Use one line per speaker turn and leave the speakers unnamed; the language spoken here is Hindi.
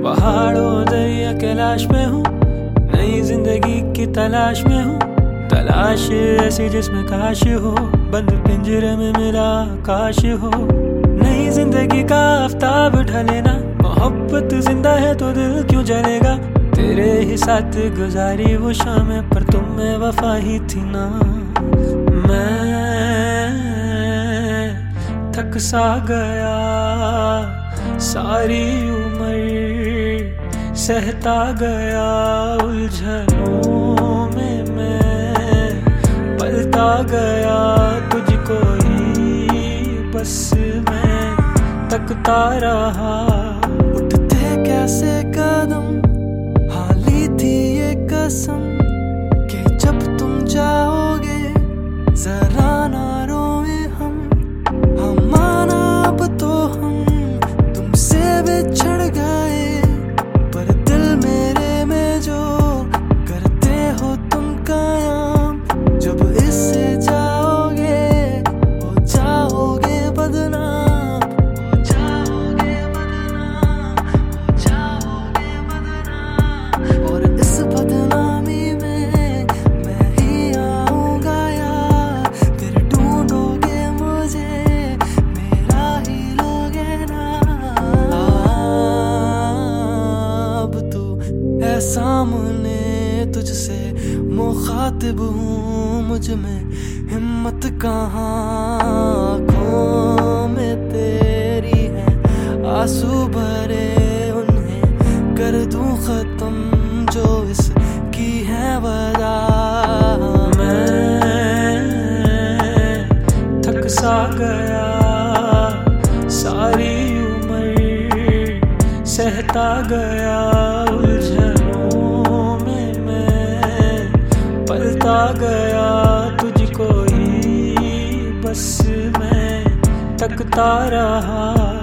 पहाड़ों दरिया कैलाश में हूँ, नई जिंदगी की तलाश में हूँ। तलाश ऐसी जिसमें काश हो, बंद पिंजरे में मेरा आकाश हो। नई जिंदगी का आफ्ताब ढले ना, मोहब्बत जिंदा है तो दिल क्यों जलेगा। तेरे ही साथ गुजारी वो शामें, पर तुम में वफा ही थी ना। मैं थक सा गया, सारी उम्र सहता गया। उलझनों में मैं पलता गया, तुझको ही बस मैं तकता रहा।
उठते कैसे कदम, हाली थी ये कसम कि जब तुम जाओगे जरा ना रोए हम माना अब तो हम तुमसे बिछड़ गए। पर दिल मेरे में जो करते हो तुम कायम, जब इससे जाओगे हो जाओगे बदनाम, हो जाओगे बदनाम, हो जाओगे बदनाम। और इस बदनामी में मैं ही आऊंगा यार, फिर ढूंढोगे मुझे मेरा ही लोगे ना। अब तू है सामने, तुझसे मुखातिब हूँ, मुझ में हिम्मत कहाँ। आँखों में तेरी है आंसू भरे, उन्हें कर दूं खत्म जो इसकी है वजह।
मैं थक सा गया, सारी उम्र सहता गया। उलझनों में मैं पलता गया, तुझको ही बस मैं तकता रहा।